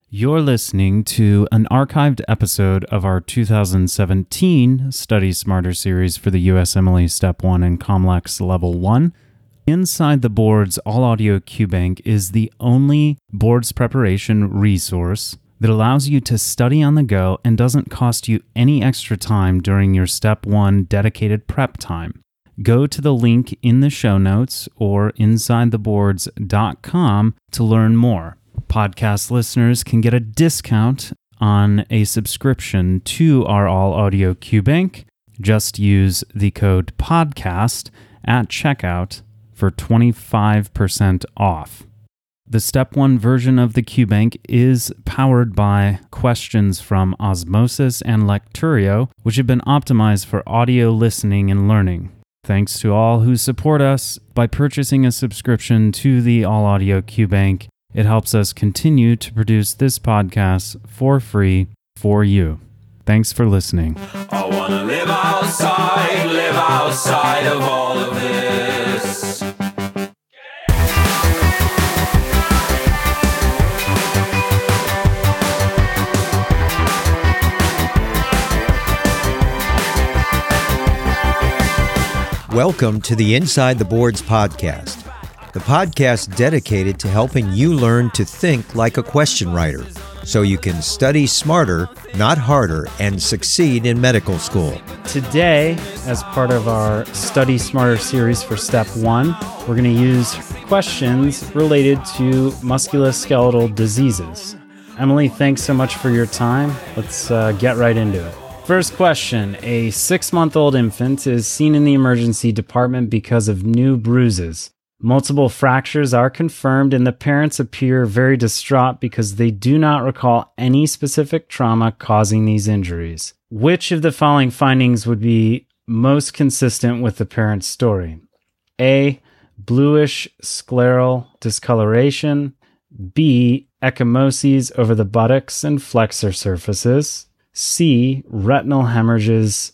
You're listening to an archived episode of our 2017 Study Smarter series for the USMLE Step 1 and COMLEX Level 1. Inside the Board's All-Audio QBank is the only boards preparation resource that allows you to study on the go and doesn't cost you any extra time during your Step 1 dedicated prep time. Go to the link in the show notes or insidetheboards.com to learn more. Podcast listeners can get a discount on a subscription to our all-audio QBank. Just use the code PODCAST at checkout for 25% off. The Step 1 version of the QBank is powered by questions from Osmosis and Lecturio, which have been optimized for audio listening and learning. Thanks to all who support us by purchasing a subscription to the all-audio QBank. It helps us continue to produce this podcast for free for you. Thanks for listening. I want to live outside of all of this. Welcome to the Inside the Boards podcast, the podcast dedicated to helping you learn to think like a question writer so you can study smarter, not harder, and succeed in medical school. Today, as part of our Study Smarter series for Step 1, we're going to use questions related to musculoskeletal diseases. Emily, thanks so much for your time. Let's get right into it. First question, a 6-month-old infant is seen in the emergency department because of new bruises. Multiple fractures are confirmed and the parents appear very distraught because they do not recall any specific trauma causing these injuries. Which of the following findings would be most consistent with the parent's story? A. Bluish scleral discoloration. B. Ecchymoses over the buttocks and flexor surfaces. C. Retinal hemorrhages.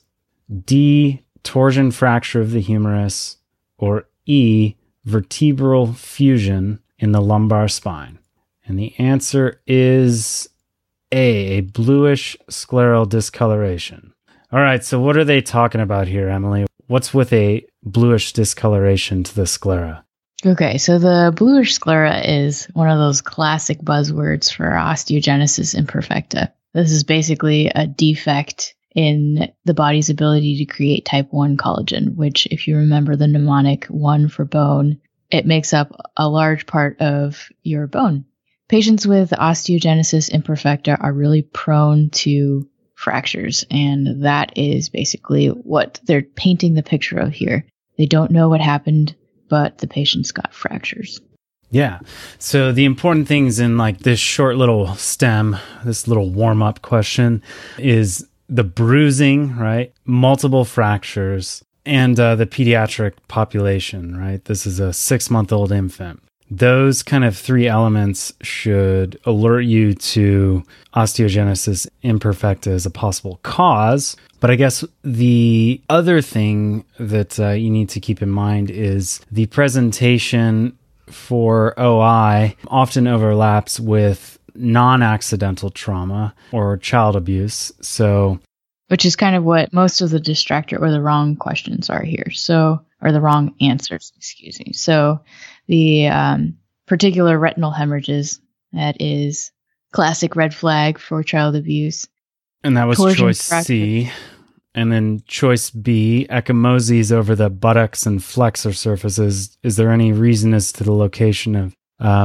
D. Torsion fracture of the humerus. Or E. Vertebral fusion in the lumbar spine. And the answer is A. Bluish scleral discoloration. All right, so what are they talking about here, Emily? What's with a bluish discoloration to the sclera? Okay, so the bluish sclera is one of those classic buzzwords for osteogenesis imperfecta. This is basically a defect in the body's ability to create type 1 collagen, which, if you remember the mnemonic 1 for bone, it makes up a large part of your bone. Patients with osteogenesis imperfecta are really prone to fractures, and that is basically what they're painting the picture of here. They don't know what happened, but the patient's got fractures. Yeah. So the important things in like this short little stem, this little warm-up question is the bruising, right? Multiple fractures, and the pediatric population, right? This is a 6-month-old infant. Those kind of 3 elements should alert you to osteogenesis imperfecta as a possible cause. But I guess the other thing that you need to keep in mind is the presentation for OI often overlaps with non-accidental trauma or child abuse. So, which is kind of what most of the distractor or the wrong questions are here. So, or the wrong answers, excuse me. So the particular retinal hemorrhages, that is classic red flag for child abuse. And that was choice C. And then choice B, ecchymoses over the buttocks and flexor surfaces. Is there any reason as to the location of,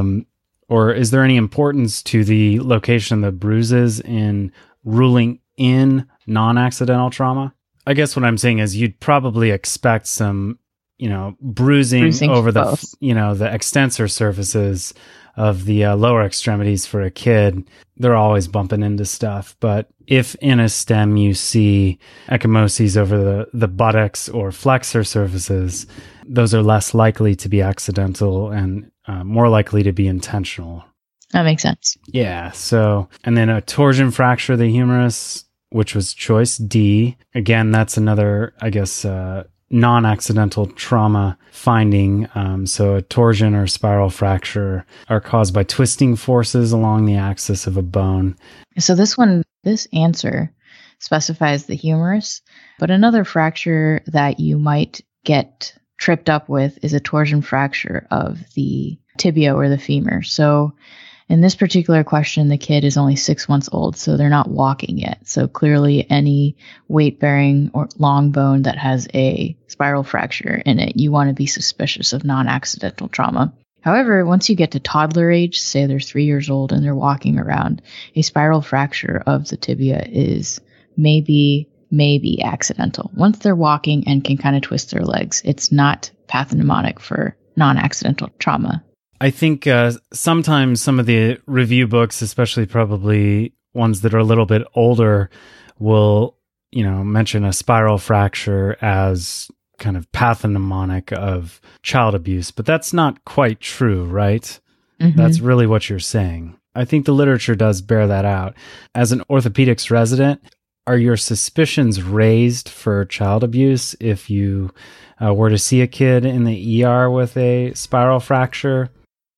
or is there any importance to the location of the bruises in ruling in non-accidental trauma? I guess what I'm saying is you'd probably expect some, bruising over the, the extensor surfaces of the lower extremities for a kid. They're always bumping into stuff. But if in a stem you see ecchymoses over the buttocks or flexor surfaces, those are less likely to be accidental and more likely to be intentional. That makes sense. Yeah. So, and then a torsion fracture of the humerus, which was choice D. Again, that's another, I guess, non-accidental trauma finding. So a torsion or spiral fracture are caused by twisting forces along the axis of a bone. So this answer specifies the humerus, but another fracture that you might get tripped up with is a torsion fracture of the tibia or the femur. So in this particular question, the kid is only 6 months old, so they're not walking yet. So clearly any weight-bearing or long bone that has a spiral fracture in it, you want to be suspicious of non-accidental trauma. However, once you get to toddler age, say they're 3 years old and they're walking around, a spiral fracture of the tibia is maybe accidental. Once they're walking and can kind of twist their legs, it's not pathognomonic for non-accidental trauma. I think sometimes some of the review books, especially probably ones that are a little bit older, will, mention a spiral fracture as kind of pathognomonic of child abuse, but that's not quite true, right? Mm-hmm. That's really what you're saying. I think the literature does bear that out. As an orthopedics resident, are your suspicions raised for child abuse if you were to see a kid in the ER with a spiral fracture?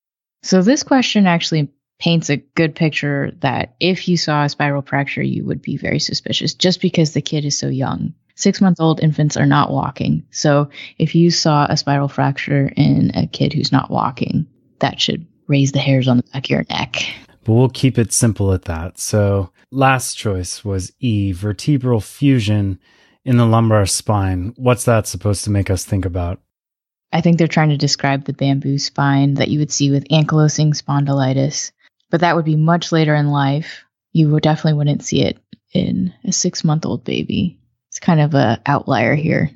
So this question actually paints a good picture that if you saw a spiral fracture, you would be very suspicious just because the kid is so young. 6-month-old infants are not walking. So if you saw a spiral fracture in a kid who's not walking, that should raise the hairs on the back of your neck. But we'll keep it simple at that. So last choice was E, vertebral fusion in the lumbar spine. What's that supposed to make us think about? I think they're trying to describe the bamboo spine that you would see with ankylosing spondylitis, but that would be much later in life. You definitely wouldn't see it in a 6-month-old baby. It's kind of an outlier here.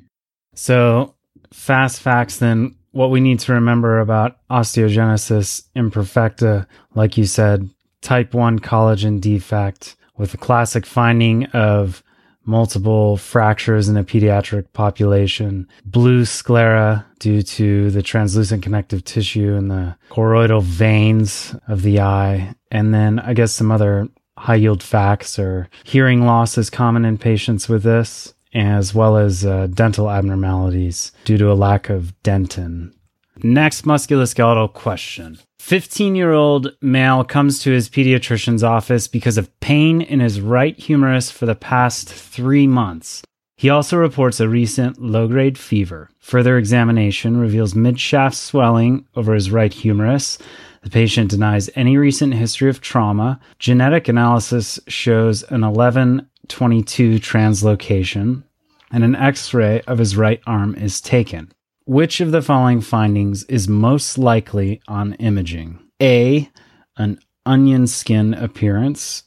So fast facts then, what we need to remember about osteogenesis imperfecta, like you said, type 1 collagen defect with a classic finding of multiple fractures in a pediatric population, blue sclera due to the translucent connective tissue in the choroidal veins of the eye. And then I guess some other high-yield facts are hearing loss is common in patients with this, as well as dental abnormalities due to a lack of dentin. Next musculoskeletal question. 15-year-old male comes to his pediatrician's office because of pain in his right humerus for the past 3 months. He also reports a recent low-grade fever. Further examination reveals mid-shaft swelling over his right humerus. The patient denies any recent history of trauma. Genetic analysis shows an 1122 translocation, and an X-ray of his right arm is taken. Which of the following findings is most likely on imaging? A, an onion skin appearance.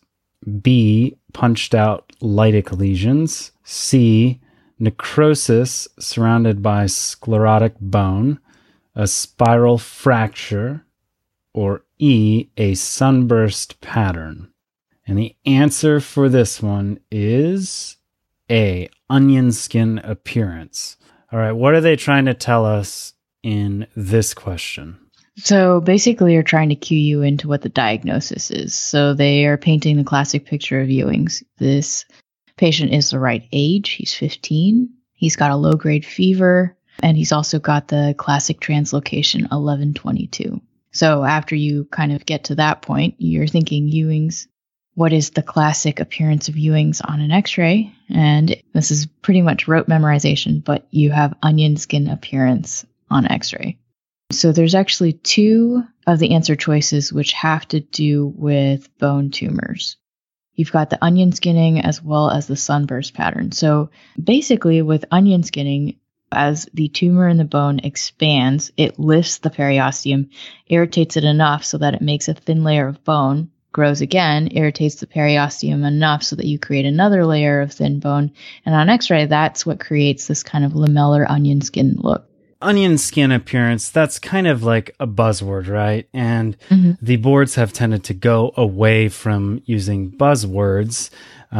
B, punched out lytic lesions. C, necrosis surrounded by sclerotic bone. A spiral fracture. Or E, a sunburst pattern. And the answer for this one is A, onion skin appearance. All right, what are they trying to tell us in this question? So basically, you're trying to cue you into what the diagnosis is. So they are painting the classic picture of Ewing's. This patient is the right age. He's 15. He's got a low-grade fever, and he's also got the classic translocation 1122. So after you kind of get to that point, you're thinking Ewing's. What is the classic appearance of Ewing's on an X-ray? And this is pretty much rote memorization, but you have onion skin appearance on X-ray. So there's actually 2 of the answer choices which have to do with bone tumors. You've got the onion skinning as well as the sunburst pattern. So basically with onion skinning, as the tumor in the bone expands, it lifts the periosteum, irritates it enough so that it makes a thin layer of bone, grows again, irritates the periosteum enough so that you create another layer of thin bone. And on X-ray, that's what creates this kind of lamellar onion skin look. Onion skin appearance, that's kind of like a buzzword, right? And the boards have tended to go away from using buzzwords.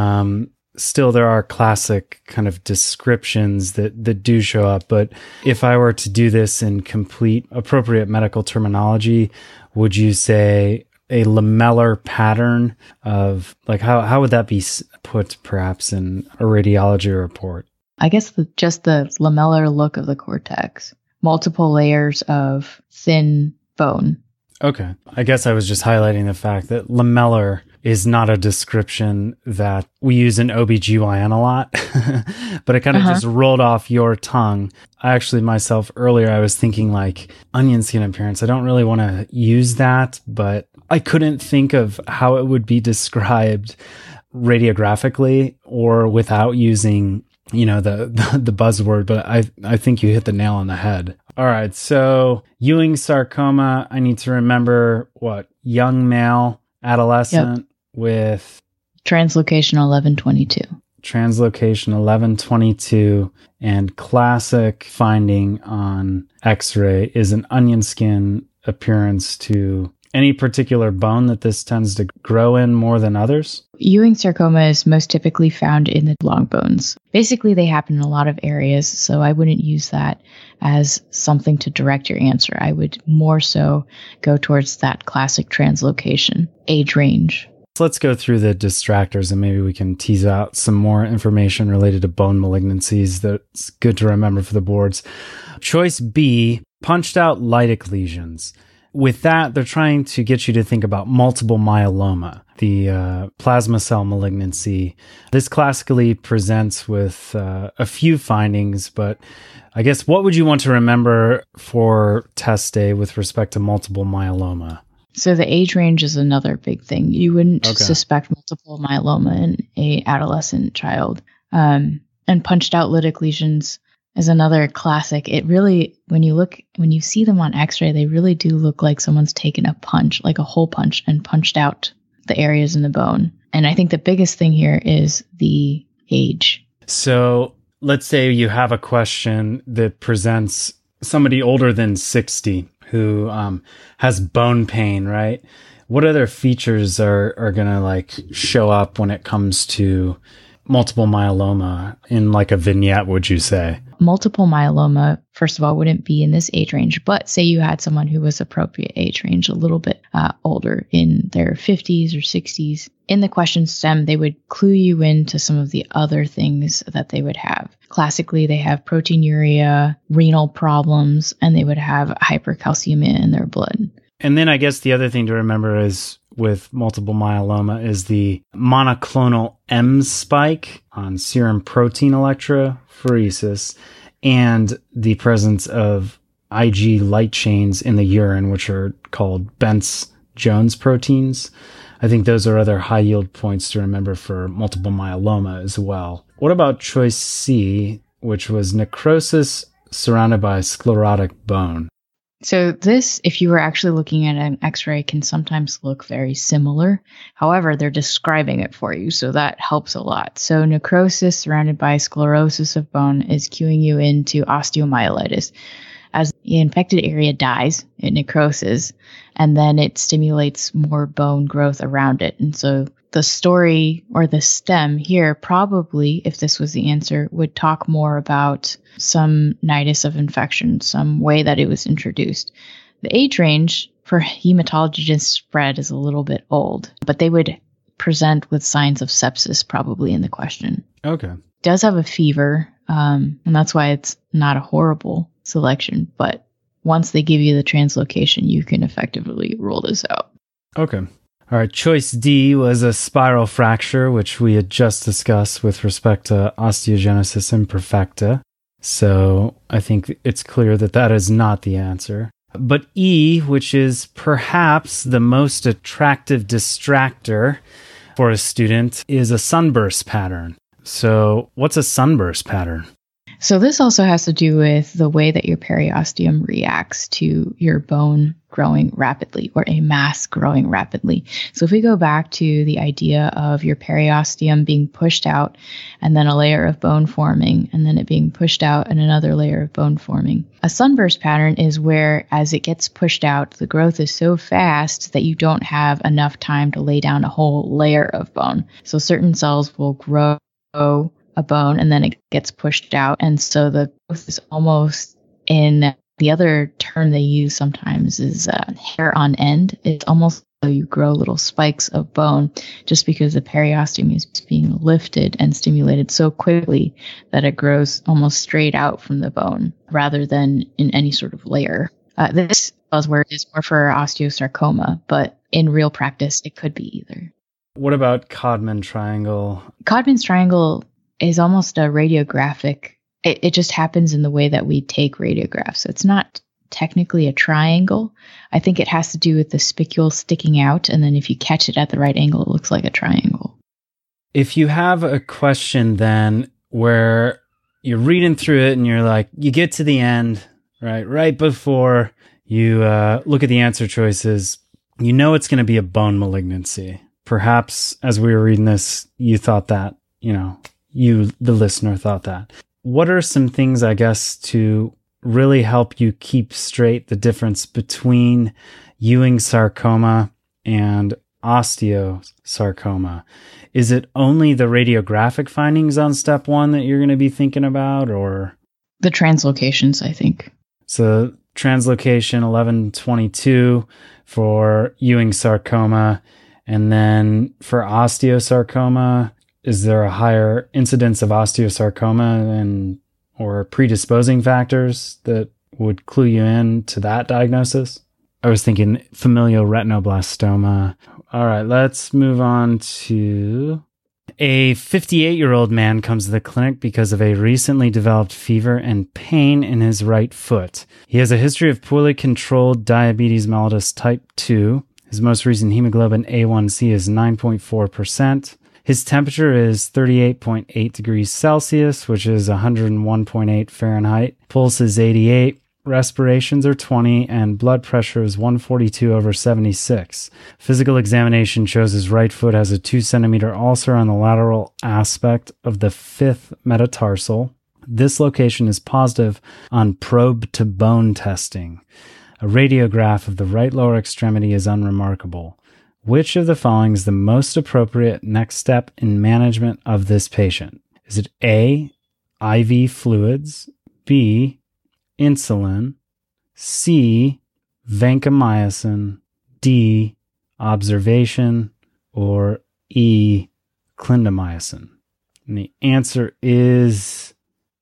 Still, there are classic kind of descriptions that do show up. But if I were to do this in complete appropriate medical terminology, would you say a lamellar pattern of, like, how would that be put perhaps in a radiology report? I guess just the lamellar look of the cortex. Multiple layers of thin bone. Okay. I guess I was just highlighting the fact that lamellar is not a description that we use in OBGYN a lot, but it kind of just rolled off your tongue. I actually myself earlier, I was thinking like onion skin appearance. I don't really want to use that, but I couldn't think of how it would be described radiographically or without using, the buzzword, but I think you hit the nail on the head. All right. So Ewing sarcoma, I need to remember what? Young male, adolescent with translocation 1122. Translocation 1122, and classic finding on X-ray is an onion skin appearance to any particular bone that this tends to grow in more than others? Ewing sarcoma is most typically found in the long bones. Basically, they happen in a lot of areas, so I wouldn't use that as something to direct your answer. I would more so go towards that classic translocation, age range. Let's go through the distractors and maybe we can tease out some more information related to bone malignancies that's good to remember for the boards. Choice B, punched out lytic lesions. With that, they're trying to get you to think about multiple myeloma, the plasma cell malignancy. This classically presents with a few findings, but I guess what would you want to remember for test day with respect to multiple myeloma? So the age range is another big thing. You wouldn't suspect multiple myeloma in an adolescent child. And punched out lytic lesions is another classic. It really, when you see them on X-ray, they really do look like someone's taken a punch, like a hole punch, and punched out the areas in the bone. And I think the biggest thing here is the age. So let's say you have a question that presents somebody older than 60 who has bone pain, right? What other features are going to show up when it comes to multiple myeloma in like a vignette, would you say? Multiple myeloma, first of all, wouldn't be in this age range, but say you had someone who was appropriate age range, a little bit older in their 50s or 60s. In the question stem, they would clue you into some of the other things that they would have. Classically, they have proteinuria, renal problems, and they would have hypercalcemia in their blood. And then I guess the other thing to remember is with multiple myeloma is the monoclonal M spike on serum protein electrophoresis and the presence of Ig light chains in the urine, which are called Bence-Jones proteins. I think those are other high yield points to remember for multiple myeloma as well. What about choice C, which was necrosis surrounded by sclerotic bone? So this, if you were actually looking at an X-ray, can sometimes look very similar. However, they're describing it for you, so that helps a lot. So necrosis surrounded by sclerosis of bone is cueing you into osteomyelitis. As the infected area dies, it necroses, and then it stimulates more bone growth around it. And so the story or the stem here probably, if this was the answer, would talk more about some nidus of infection, some way that it was introduced. The age range for hematologists spread is a little bit old, but they would present with signs of sepsis probably in the question. Okay. It does have a fever, and that's why it's not a horrible selection, but once they give you the translocation, you can effectively rule this out. Okay. All right. Choice D was a spiral fracture, which we had just discussed with respect to osteogenesis imperfecta. So I think it's clear that that is not the answer. But E, which is perhaps the most attractive distractor for a student, is a sunburst pattern. So what's a sunburst pattern? So this also has to do with the way that your periosteum reacts to your bone growing rapidly or a mass growing rapidly. So if we go back to the idea of your periosteum being pushed out and then a layer of bone forming and then it being pushed out and another layer of bone forming. A sunburst pattern is where as it gets pushed out, the growth is so fast that you don't have enough time to lay down a whole layer of bone. So certain cells will grow a bone and then it gets pushed out. And so the growth is almost in the other term they use sometimes is hair on end. It's almost you grow little spikes of bone just because the periosteum is being lifted and stimulated so quickly that it grows almost straight out from the bone rather than in any sort of layer. This buzzword is more for osteosarcoma, but in real practice, it could be either. What about Codman triangle? Codman's triangle is almost a radiographic. It just happens in the way that we take radiographs. So it's not technically a triangle. I think it has to do with the spicule sticking out, and then if you catch it at the right angle, it looks like a triangle. If you have a question then where you're reading through it and you're like, you get to the end, right before you look at the answer choices, you know it's going to be a bone malignancy. Perhaps as we were reading this, you thought that, you, the listener, thought that. What are some things, I guess, to really help you keep straight the difference between Ewing sarcoma and osteosarcoma? Is it only the radiographic findings on step 1 that you're going to be thinking about, or? The translocations, I think. So translocation 1122 for Ewing sarcoma. And then for osteosarcoma, is there a higher incidence of osteosarcoma or predisposing factors that would clue you in to that diagnosis? I was thinking familial retinoblastoma. All right, let's move on to a 58-year-old man comes to the clinic because of a recently developed fever and pain in his right foot. He has a history of poorly controlled diabetes mellitus type 2. His most recent hemoglobin A1C is 9.4%. His temperature is 38.8 degrees Celsius, which is 101.8 Fahrenheit. Pulse is 88. Respirations are 20, and blood pressure is 142/76. Physical examination shows his right foot has a 2-centimeter ulcer on the lateral aspect of the 5th metatarsal. This location is positive on probe-to-bone testing. A radiograph of the right lower extremity is unremarkable. Which of the following is the most appropriate next step in management of this patient? Is it A, IV fluids, B, insulin, C, vancomycin, D, observation, or E, clindamycin? And the answer is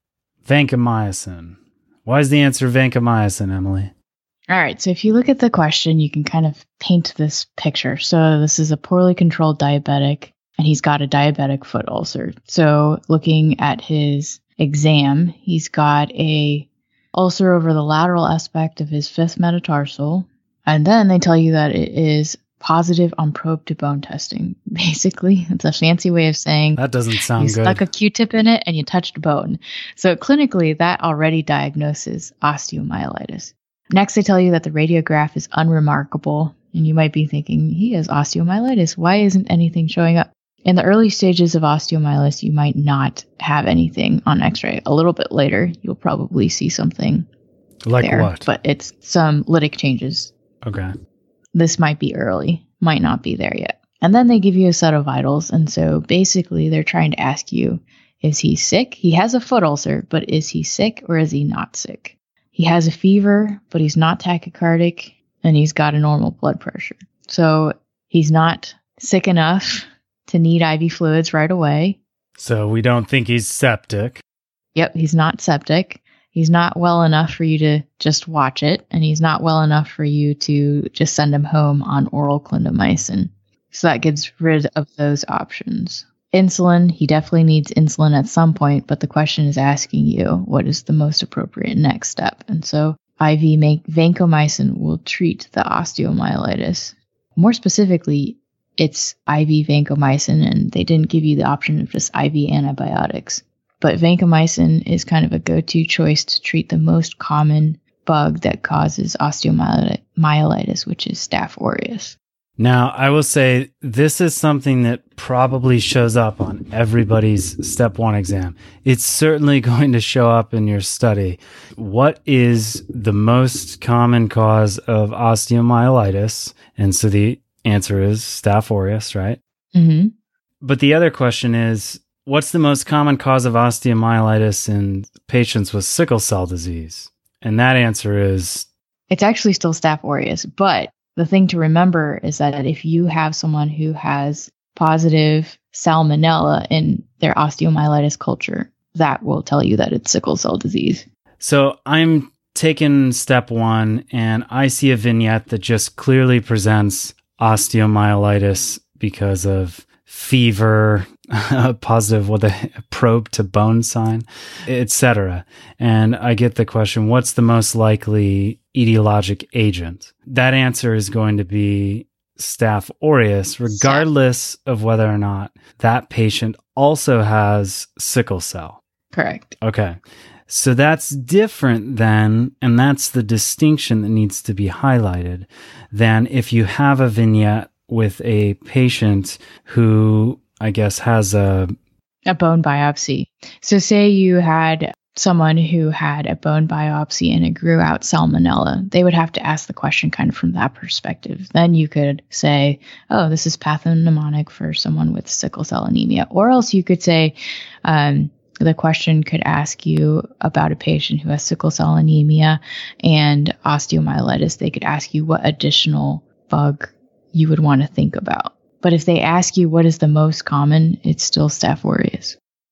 vancomycin. Why is the answer vancomycin, Emily? All right, so if you look at the question, you can kind of paint this picture. So this is a poorly controlled diabetic, and he's got a diabetic foot ulcer. So looking at his exam, he's got a ulcer over the lateral aspect of his 5th metatarsal, and then they tell you that it is positive on probe-to-bone testing. Basically, it's a fancy way of saying that doesn't sound you good. Stuck a Q-tip in it and you touched bone. So clinically, that already diagnoses osteomyelitis. Next, they tell you that the radiograph is unremarkable, and you might be thinking, he has osteomyelitis. Why isn't anything showing up? In the early stages of osteomyelitis, you might not have anything on x-ray. A little bit later, you'll probably see something like there, what? but it's some lytic changes. Okay. This might be early, might not be there yet. And then they give you a set of vitals, and so basically they're trying to ask you, is he sick? He has a foot ulcer, but is he sick or is he not sick? He has a fever, but he's not tachycardic, and he's got a normal blood pressure. So he's not sick enough to need IV fluids right away. So we don't think he's septic. Yep, he's not septic. He's not well enough for you to just watch it, and he's not well enough for you to just send him home on oral clindamycin. So that gets rid of those options. Insulin, he definitely needs insulin at some point, but the question is asking you, what is the most appropriate next step? And so IV vancomycin will treat the osteomyelitis. More specifically, it's IV vancomycin, and they didn't give you the option of just IV antibiotics. But vancomycin is kind of a go-to choice to treat the most common bug that causes osteomyelitis, which is Staph aureus. Now, I will say this is something that probably shows up on everybody's step 1 exam. It's certainly going to show up in your study. What is the most common cause of osteomyelitis? And so the answer is Staph aureus, right? Mm-hmm. But the other question is, what's the most common cause of osteomyelitis in patients with sickle cell disease? And that answer is... It's actually still Staph aureus, but the thing to remember is that if you have someone who has positive salmonella in their osteomyelitis culture, that will tell you that it's sickle cell disease. So I'm taking step 1 and I see a vignette that just clearly presents osteomyelitis because of fever, positive with a probe to bone sign, etc. And I get the question, what's the most likely etiologic agent? That answer is going to be Staph aureus, regardless of whether or not that patient also has sickle cell. Correct. Okay. So that's different than, and that's the distinction that needs to be highlighted, than if you have a vignette with a patient who, I guess, has a bone biopsy. So say you had someone who had a bone biopsy and it grew out salmonella. They would have to ask the question kind of from that perspective. Then you could say, oh, this is pathognomonic for someone with sickle cell anemia. Or else you could say, the question could ask you about a patient who has sickle cell anemia and osteomyelitis. They could ask you what additional bug you would want to think about. But if they ask you what is the most common, it's still Staph aureus.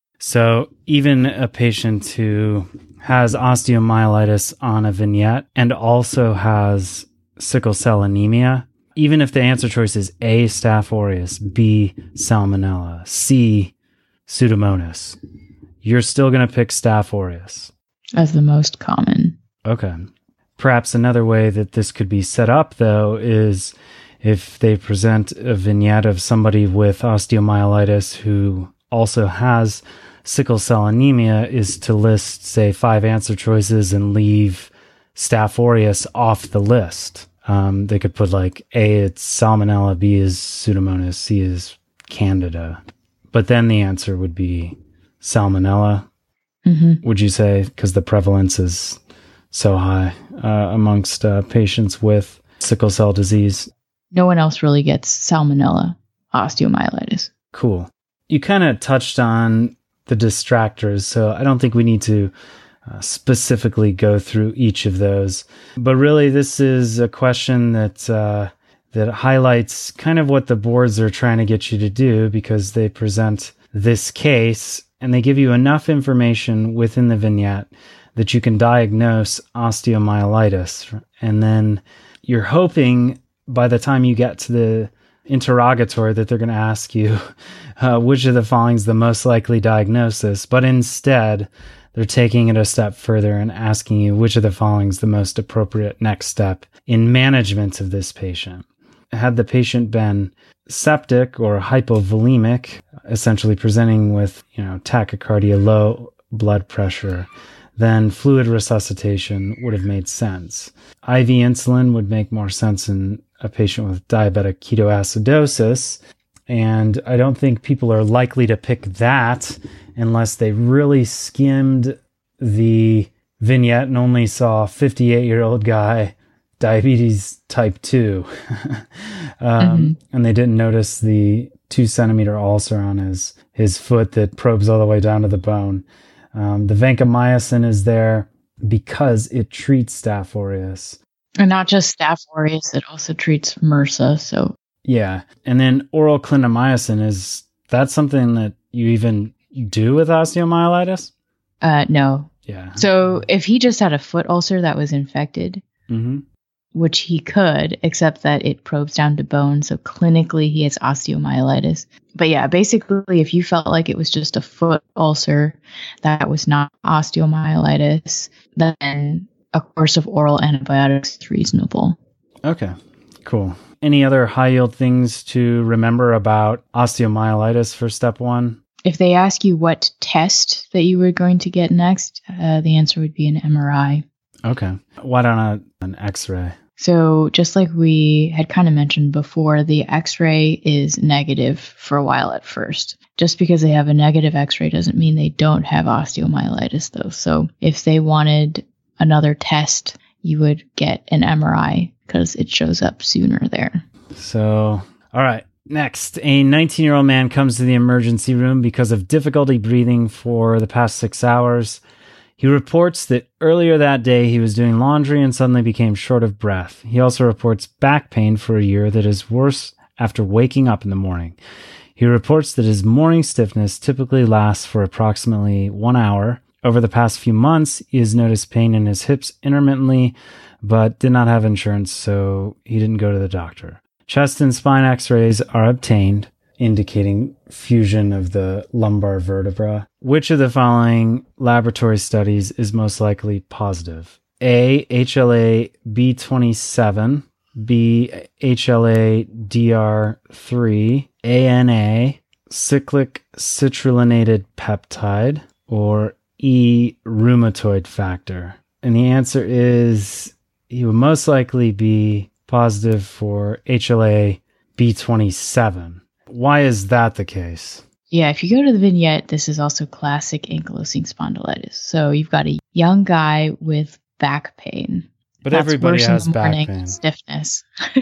So even a patient who has osteomyelitis on a vignette and also has sickle cell anemia, even if the answer choice is A, Staph aureus, B, Salmonella, C, Pseudomonas, you're still going to pick Staph aureus as the most common. Okay. Perhaps another way that this could be set up, though, is if they present a vignette of somebody with osteomyelitis who also has sickle cell anemia, is to list, say, 5 answer choices and leave Staph aureus off the list. They could put like A, it's Salmonella, B is Pseudomonas, C is Candida. But then the answer would be Salmonella, would you say, because the prevalence is so high amongst patients with sickle cell disease? No one else really gets Salmonella osteomyelitis. Cool. You kind of touched on the distractors, so I don't think we need to specifically go through each of those. But really, this is a question that that highlights kind of what the boards are trying to get you to do, because they present this case and they give you enough information within the vignette that you can diagnose osteomyelitis. And then you're hoping by the time you get to the interrogatory that they're going to ask you which of the following is the most likely diagnosis. But instead, they're taking it a step further and asking you which of the following is the most appropriate next step in management of this patient. Had the patient been septic or hypovolemic, essentially presenting with, tachycardia, low blood pressure, then fluid resuscitation would have made sense. IV insulin would make more sense in a patient with diabetic ketoacidosis, and I don't think people are likely to pick that unless they really skimmed the vignette and only saw a 58-year-old guy, diabetes type 2, and they didn't notice the 2-centimeter ulcer on his foot that probes all the way down to the bone. The vancomycin is there because it treats Staph aureus. And not just Staph aureus, it also treats MRSA. So yeah. And then oral clindamycin, is that something that you even do with osteomyelitis? No. Yeah. So if he just had a foot ulcer that was infected, which he could, except that it probes down to bone. So clinically, he has osteomyelitis. But yeah, basically, if you felt like it was just a foot ulcer that was not osteomyelitis, then a course of oral antibiotics is reasonable. Okay, cool. Any other high-yield things to remember about osteomyelitis for step 1? If they ask you what test that you were going to get next, the answer would be an MRI. Okay. Why not an X-ray? So just like we had kind of mentioned before, the X-ray is negative for a while at first. Just because they have a negative X-ray doesn't mean they don't have osteomyelitis, though. So if they wanted another test, you would get an MRI because it shows up sooner there. So, all right. Next, a 19-year-old man comes to the emergency room because of difficulty breathing for the past 6 hours. He reports that earlier that day he was doing laundry and suddenly became short of breath. He also reports back pain for a year that is worse after waking up in the morning. He reports that his morning stiffness typically lasts for approximately 1 hour. Over the past few months, he has noticed pain in his hips intermittently, but did not have insurance, so he didn't go to the doctor. Chest and spine x-rays are obtained, indicating fusion of the lumbar vertebra. Which of the following laboratory studies is most likely positive? A. HLA B27, B. HLA DR3, ANA, cyclic citrullonated peptide, or E. rheumatoid factor. And the answer is he would most likely be positive for HLA B27. Why is that the case? Yeah, if you go to the vignette, this is also classic ankylosing spondylitis. So you've got a young guy with back pain. But That's everybody worse has in the back morning, pain. stiffness.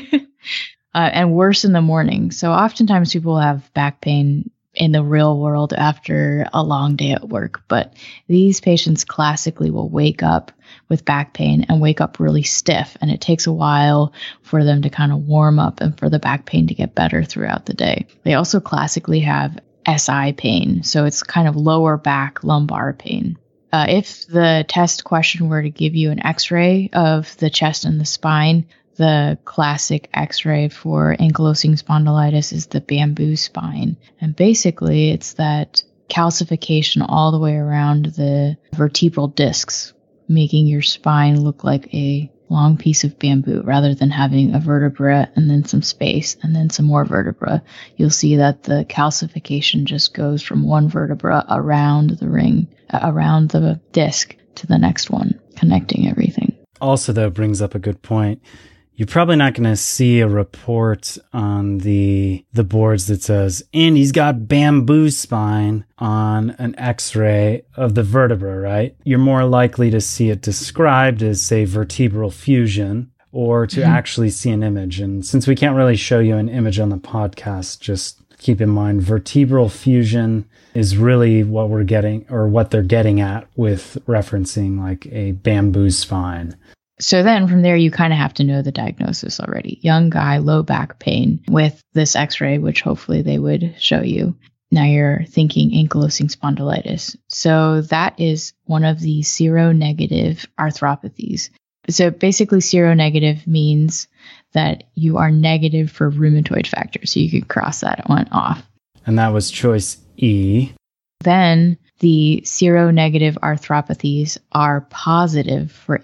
And worse in the morning. So oftentimes people have back pain in the real world after a long day at work. But these patients classically will wake up with back pain and wake up really stiff. And it takes a while for them to kind of warm up and for the back pain to get better throughout the day. They also classically have SI pain. So it's kind of lower back lumbar pain. If the test question were to give you an x-ray of the chest and the spine, the classic x-ray for ankylosing spondylitis is the bamboo spine. And basically, it's that calcification all the way around the vertebral discs, making your spine look like a long piece of bamboo rather than having a vertebra and then some space and then some more vertebra. You'll see that the calcification just goes from one vertebra around the ring, around the disc to the next one, connecting everything. Also, though, brings up a good point. You're probably not going to see a report on the boards that says, and he's got bamboo spine on an x-ray of the vertebra, right? You're more likely to see it described as, say, vertebral fusion, or to actually see an image. And since we can't really show you an image on the podcast, just keep in mind vertebral fusion is really what we're getting, or what they're getting at with referencing like a bamboo spine. So then from there, you kind of have to know the diagnosis already. Young guy, low back pain with this x-ray, which hopefully they would show you. Now you're thinking ankylosing spondylitis. So that is one of the seronegative arthropathies. So basically seronegative means that you are negative for rheumatoid factor. So you could cross that one off. And that was choice E. Then the seronegative arthropathies are positive for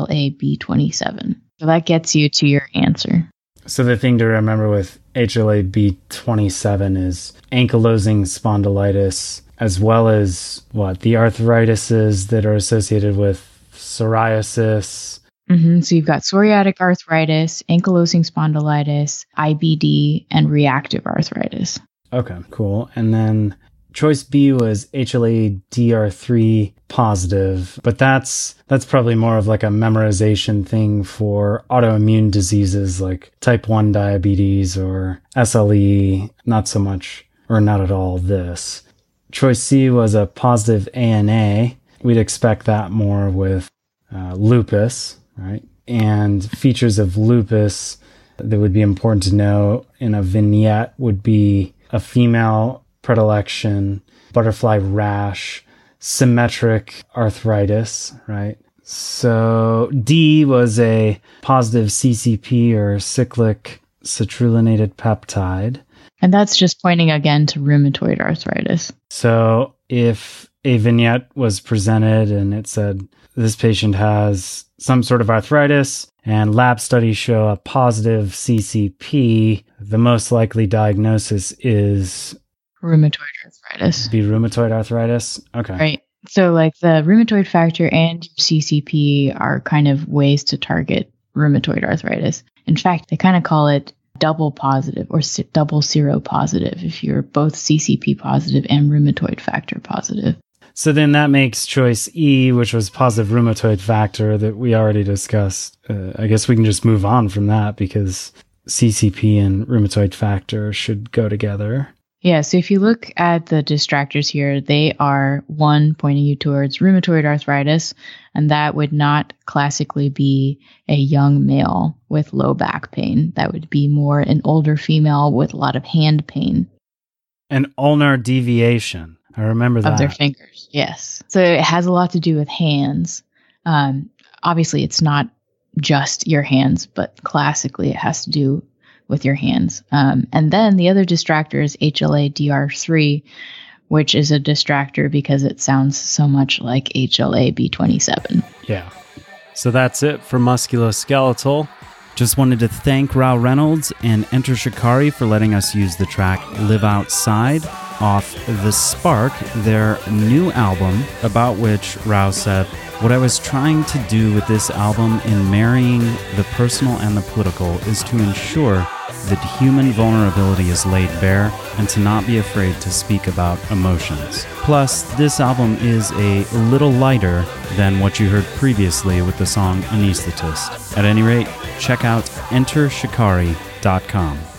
HLA-B27. So that gets you to your answer. So the thing to remember with HLA-B27 is ankylosing spondylitis, as well as the arthritises that are associated with psoriasis. So you've got psoriatic arthritis, ankylosing spondylitis, IBD, and reactive arthritis. Okay, cool. And then choice B was HLA-DR3 positive, but that's probably more of like a memorization thing for autoimmune diseases like type 1 diabetes or SLE, not so much, or not at all this. Choice C was a positive ANA. We'd expect that more with lupus, right? And features of lupus that would be important to know in a vignette would be a female predilection, butterfly rash, symmetric arthritis, right? So D was a positive CCP, or cyclic citrullonated peptide. And that's just pointing again to rheumatoid arthritis. So if a vignette was presented and it said, this patient has some sort of arthritis and lab studies show a positive CCP, the most likely diagnosis is rheumatoid arthritis. Be rheumatoid arthritis? Okay. Right. So like the rheumatoid factor and CCP are kind of ways to target rheumatoid arthritis. In fact, they kind of call it double positive or double seropositive if you're both CCP positive and rheumatoid factor positive. So then that makes choice E, which was positive rheumatoid factor that we already discussed. I guess we can just move on from that because CCP and rheumatoid factor should go together. Yeah, so if you look at the distractors here, they are one pointing you towards rheumatoid arthritis, and that would not classically be a young male with low back pain. That would be more an older female with a lot of hand pain. An ulnar deviation. I remember that. Of their fingers, yes. So it has a lot to do with hands. Obviously, it's not just your hands, but classically it has to do with your hands. And then the other distractor is HLA-DR3, which is a distractor because it sounds so much like HLA-B27. Yeah. So that's it for musculoskeletal. Just wanted to thank Rao Reynolds and Enter Shikari for letting us use the track Live Outside off The Spark, their new album, about which Rao said, "What I was trying to do with this album in marrying the personal and the political is to ensure that human vulnerability is laid bare and to not be afraid to speak about emotions. Plus, this album is a little lighter than what you heard previously with the song Anesthetist. At any rate, check out entershikari.com.